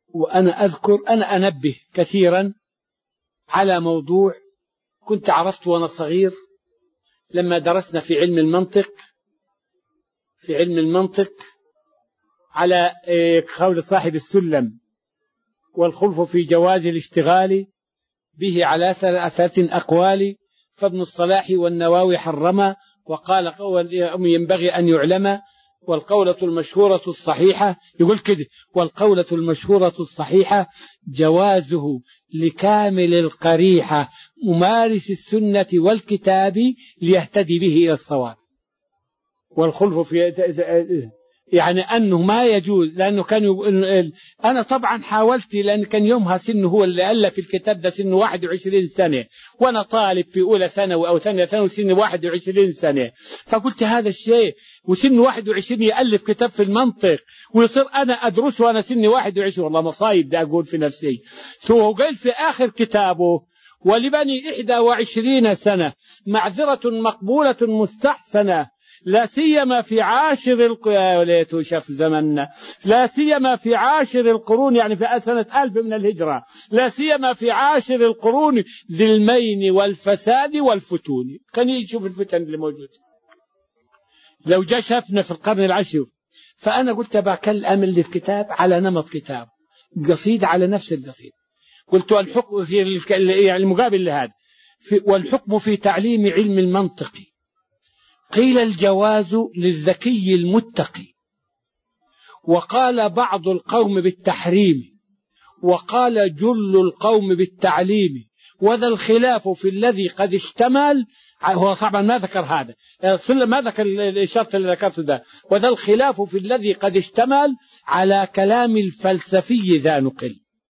وأنا أذكر أنا أنبه كثيرا على موضوع كنت عرفته وأنا صغير لما درسنا في علم المنطق على قول صاحب السلم: والخلف في جواز الاشتغال به على 3 أقوال، فابن الصلاح والنواوي حرما، وقال ينبغي أن يعلم، والقولة المشهورة الصحيحة، يقول كده: والقولة المشهورة الصحيحة جوازه لكامل القريحة ممارس السنة والكتاب ليهتدي به إلى الصواب. والخلف في يعني أنه ما يجوز، لأنه كان أنا طبعا حاولت، لأن كان يومها سنه هو اللي ألف الكتاب ده سنه 21 سنة، وأنا طالب في أولى ثانوي أو ثانية ثانوي سنه 21 سنة، فقلت هذا الشيء وسنه 21 يألف كتاب في المنطق ويصير أنا أدرسه وأنا سني 21، والله مصايب ده أقول في نفسي. هو قال في آخر كتابه: ولبني 21 سنة معذرة مقبولة مستحسنة، لا سيما في عاشر لا سيما في عاشر القرون، يعني في سنة 1000 من الهجرة، لا سيما في عاشر القرون ذي المين والفساد والفتون. كان يشوف الفتن اللي موجودة لو جاء شافنا في القرن العاشر. فأنا قلت بكلم اللي في كتاب على نمط كتاب، قصيدة على نفس القصيدة. قلت والحكم في يعني المقابل لهذا والحكم في تعليم علم المنطق قيل الجواز للذكي المتقي، وقال بعض القوم بالتحريم، وقال جل القوم بالتعليم، وذا الخلاف في الذي قد اشتمل. هو طبعا ما ذكر هذا، ما ذكر الشرط اللي ذكرته ده. وذا الخلاف في الذي قد اشتمل على كلام الفلسفي ذا نقل.